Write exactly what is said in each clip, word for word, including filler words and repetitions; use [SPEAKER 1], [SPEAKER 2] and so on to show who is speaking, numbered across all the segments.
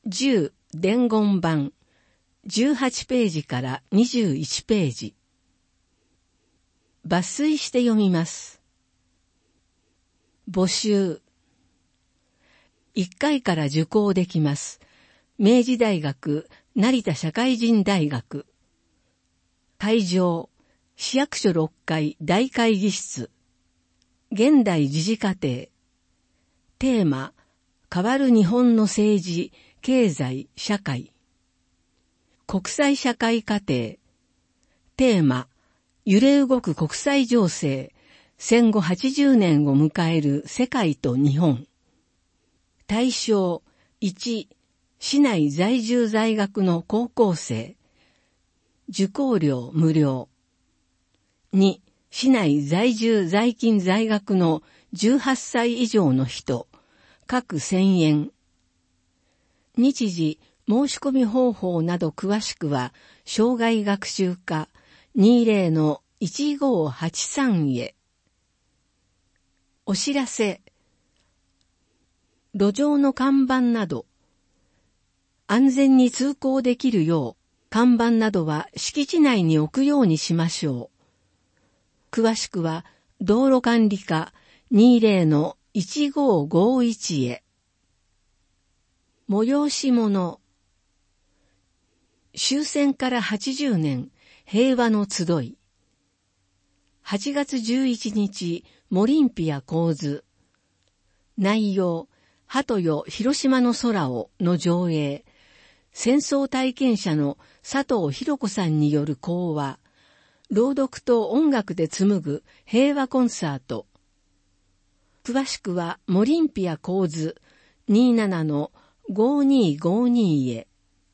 [SPEAKER 1] じゅう伝言版じゅうはちページからにじゅういちページ。抜粋して読みます。募集。いっかいから受講できます。明治大学、成田社会人大学。会場、市役所ろっかい大会議室。現代時事課程。テーマ、変わる日本の政治、経済、社会。国際社会課程。テーマ、揺れ動く国際情勢、戦後はちじゅうねんを迎える世界と日本。対象、いち、市内在住在学の高校生。受講料無料。に、市内在住在勤在学のじゅうはっさい以上の人。各せんえん。日時、申し込み方法など詳しくは、生涯学習課 にじゅうのいちごはちさん へ。お知らせ。路上の看板など、安全に通行できるよう、看板などは敷地内に置くようにしましょう。詳しくは、道路管理課 にじゅうのいちごごいち へ。催し物。終戦からはちじゅうねん、平和の集い。はちがつじゅういちにち、モリンピア構図。内容、鳩よ広島の空をの上映。戦争体験者の佐藤博子さんによる講話。朗読と音楽で紡ぐ平和コンサート。詳しくは、モリンピア構図 にじゅうななのごにごに へ。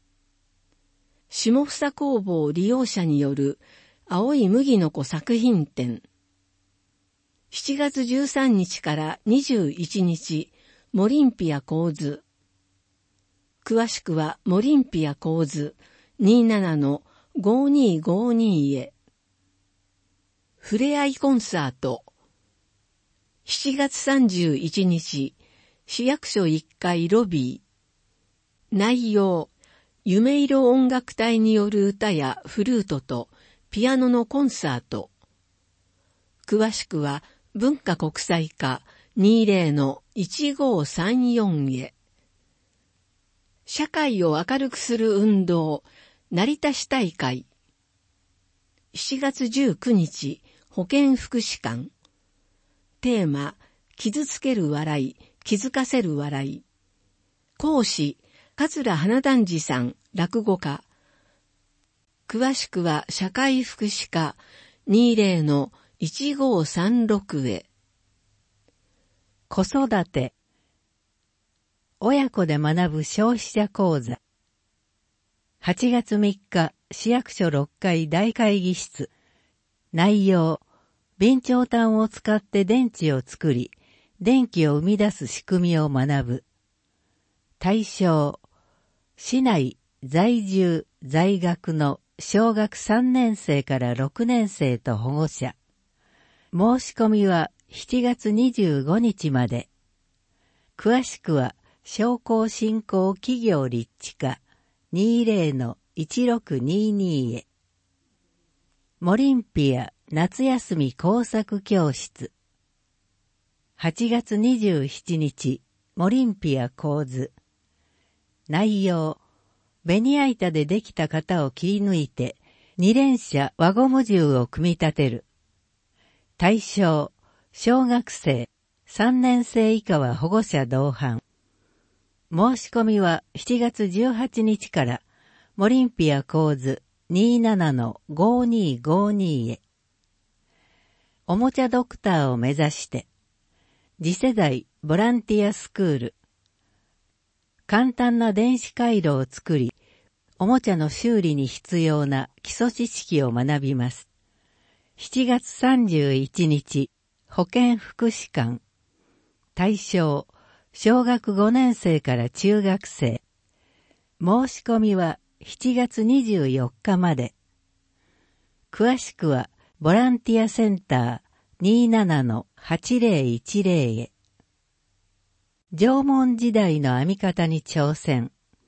[SPEAKER 1] 下総工房利用者による青い麦の子作品展。しちがつじゅうさんにちからにじゅういちにち、モリンピア構図。詳しくは、モリンピア構図 にじゅうななのごにごに へ。ふれあいコンサート。しちがつさんじゅういちにち、市役所いっかいロビー。内容、夢色音楽隊による歌やフルートとピアノのコンサート。詳しくは、文化国際課 にじゅうのいちごさんよん へ。社会を明るくする運動、成田市大会。しちがつじゅうくにち、保健福祉館。テーマ、傷つける笑い、気づかせる笑い。講師、桂花団次さん、落語家。詳しくは、社会福祉課 にじゅうのいちごさんろく へ。子育て。親子で学ぶ消費者講座。はちがつみっか、市役所ろっかい大会議室。内容、備長炭を使って電池を作り、電気を生み出す仕組みを学ぶ。対象、市内在住在学の小学さんねんせいからろくねんせいと保護者。申し込みはしちがつにじゅうごにちまで。詳しくは、商工振興企業立地課 にじゅうのいちろくにに へ。モリンピア夏休み工作教室。はちがつにじゅうしちにち、モリンピア構図。内容、ベニヤ板でできた型を切り抜いて、二連射輪ゴム銃を組み立てる。対象、小学生、さんねんせい以下は保護者同伴。申し込みはしちがつじゅうはちにちから、モリンピア構図 にじゅうななのごにごに へ。おもちゃドクターを目指して、次世代ボランティアスクール。簡単な電子回路を作り、おもちゃの修理に必要な基礎知識を学びます。しちがつさんじゅういちにち、保健福祉館。対象、小学ごねんせいから中学生。申し込みはしちがつにじゅうよっかまで。詳しくは、ボランティアセンター にじゅうななのはちぜろいちぜろ へ。縄文時代の編み方に挑戦。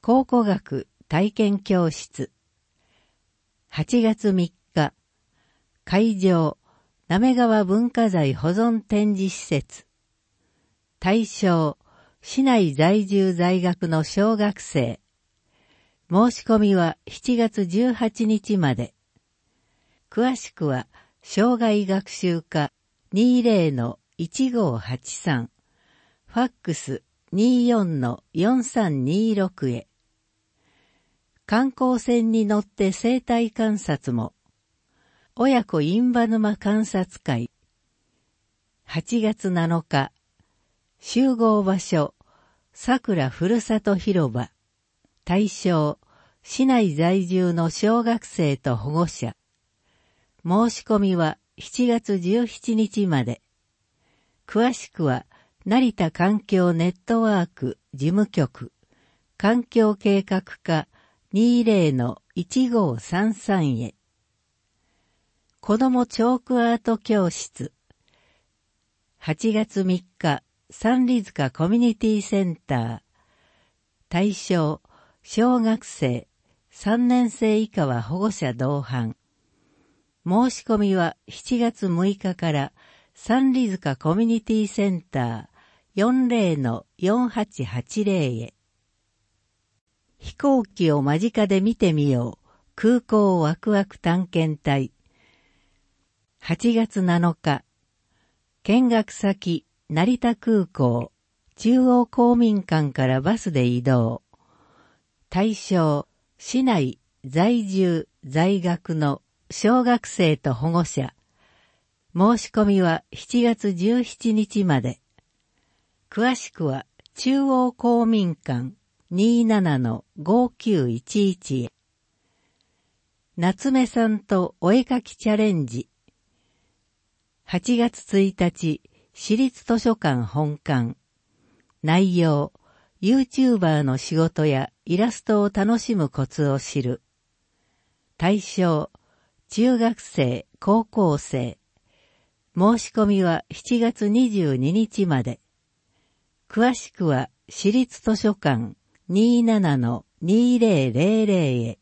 [SPEAKER 2] 考古学体験教室。はちがつみっか、会場、滑川文化財保存展示施設。対象、市内在住在学の小学生。申し込みはしちがつじゅうはちにちまで。詳しくは、障害学習課 にじゅうのいちごはちさん、ファックス にじゅうよんのよんさんにろく へ。観光船に乗って生態観察も。親子印旛沼観察会。はちがつなのか、集合場所、桜ふるさと広場。対象、市内在住の小学生と保護者。申し込みはしちがつじゅうしちにちまで。詳しくは、成田環境ネットワーク事務局、環境計画課 にじゅうのいちごさんさん へ。子どもチョークアート教室。はちがつみっか、三里塚コミュニティセンター。対象、小学生、さんねんせい以下は保護者同伴。申し込みはしちがつむいかから三里塚コミュニティセンター よんじゅうのよんはちはちぜろ へ。飛行機を間近で見てみよう。空港ワクワク探検隊。はちがつなのか、見学先、成田空港、中央公民館からバスで移動。対象、市内在住在学の小学生と保護者。申し込みはしちがつじゅうしちにちまで。詳しくは中央公民館 にじゅうななのごきゅういちいち へ。夏目さんとお絵かきチャレンジ。はちがつついたち、市立図書館本館。内容、YouTuber の仕事やイラストを楽しむコツを知る。対象、中学生、高校生。申し込みはしちがつにじゅうににちまで。詳しくは、市立図書館 にじゅうななのにじゅうぜろぜろぜろ へ。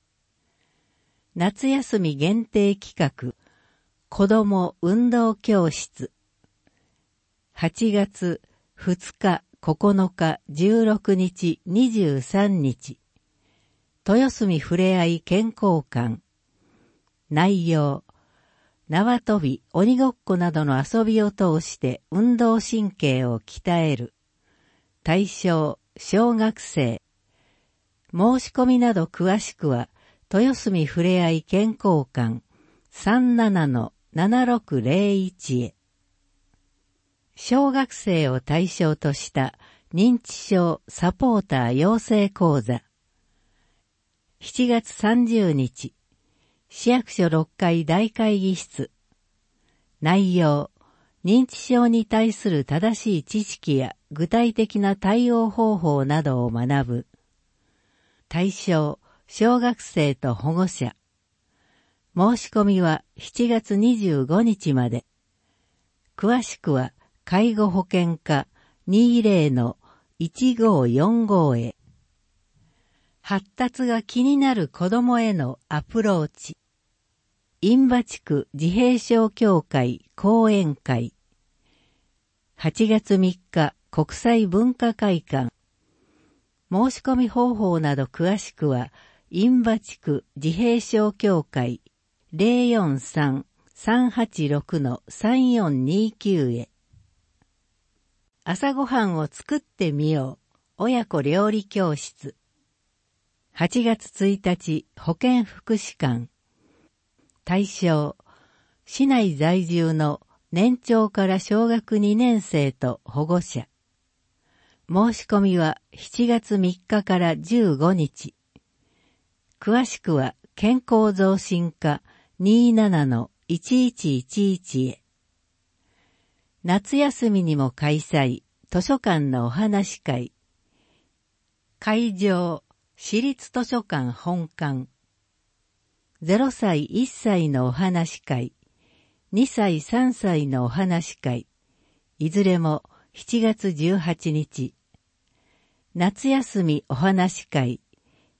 [SPEAKER 2] 夏休み限定企画、子ども運動教室。はちがつふつか、ここのか、じゅうろくにち、にじゅうさんにち。豊住ふれあい健康館。内容、縄跳び、鬼ごっこなどの遊びを通して運動神経を鍛える。対象、小学生。申し込みなど詳しくは、豊住ふれあい健康館 さんじゅうななのななろくぜろいち へ。小学生を対象とした認知症サポーター養成講座。しちがつさんじゅうにち、市役所ろっかい大会議室。内容、認知症に対する正しい知識や具体的な対応方法などを学ぶ。対象、小学生と保護者。申し込みはしちがつにじゅうごにちまで。詳しくは、介護保険課 にじゅうのいちごよんご へ。発達が気になる子どもへのアプローチ。印旛地区自閉症協会講演会。はちがつみっか国際文化会館。申し込み方法など詳しくは、印旛地区自閉症協会 ゼロよんさん さんはちろく のさんよんにきゅう へ。朝ごはんを作ってみよう。親子料理教室。はちがつついたち、保健福祉館。対象、市内在住の年長から小学にねんせいと保護者。申し込みはしちがつみっかからじゅうごにち。詳しくは健康増進課 にじゅうななのいちいちいちいち へ。夏休みにも開催、図書館のお話会。会場、市立図書館本館。ぜろさいいっさいのお話会、にさいさんさいのお話会、いずれもしちがつじゅうはちにち。夏休みお話会、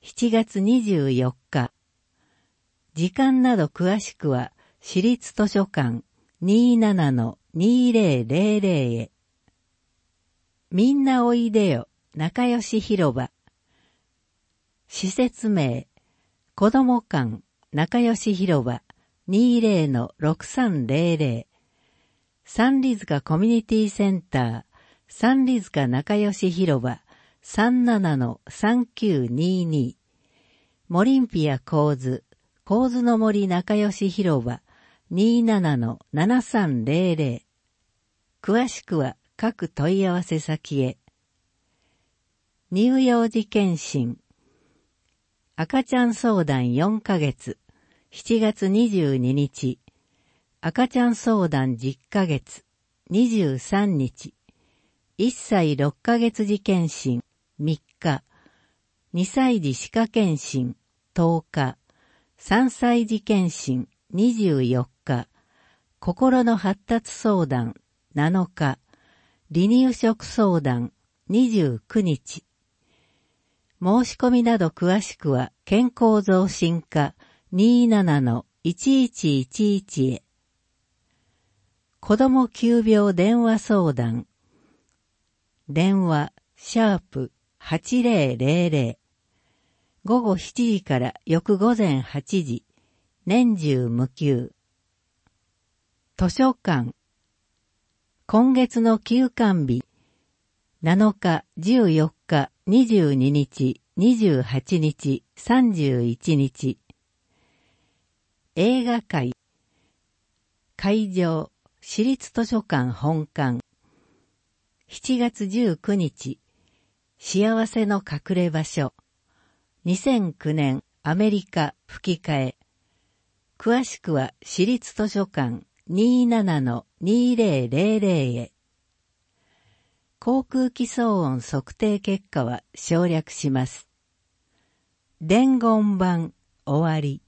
[SPEAKER 2] しちがつにじゅうよっか。時間など詳しくは、市立図書館 にじゅうななのにせんへ。みんなおいでよ、仲良し広場。施設名、子ども館仲良し広場 にじゅうのろくさんぜろぜろ。三里塚コミュニティセンター、三里塚仲良し広場 さんじゅうななのさんきゅうにーにー。モリンピア構図、構図の森仲良し広場 にじゅうななのななさんぜろぜろ。詳しくは各問い合わせ先へ。乳幼児検診。赤ちゃん相談よんかげつ、しちがつにじゅうににち。赤ちゃん相談じゅっかげつ、にじゅうさんにち。いっさいろっかげつ児検診、みっか。にさい児歯科検診、とおか。さんさい児検診、にじゅうよっか。心の発達相談、なのか。離乳食相談、にじゅうくにち。申し込みなど詳しくは、健康増進課 にじゅうななのいちいちいちいち へ。子ども急病電話相談。電話、シャープはちぜろぜろぜろ。ごごしちじから翌午前はちじ。年中無休。図書館。今月の休館日。なのか、じゅうよっか、にじゅうににち、にじゅうはちにち、さんじゅういちにち。映画会。会場、市立図書館本館。しちがつじゅうくにち。幸せの隠れ場所。にせんきゅうねんアメリカ吹き替え。詳しくは市立図書館 にじゅうななのにせんへ。航空機騒音測定結果は省略します。伝言版終わり。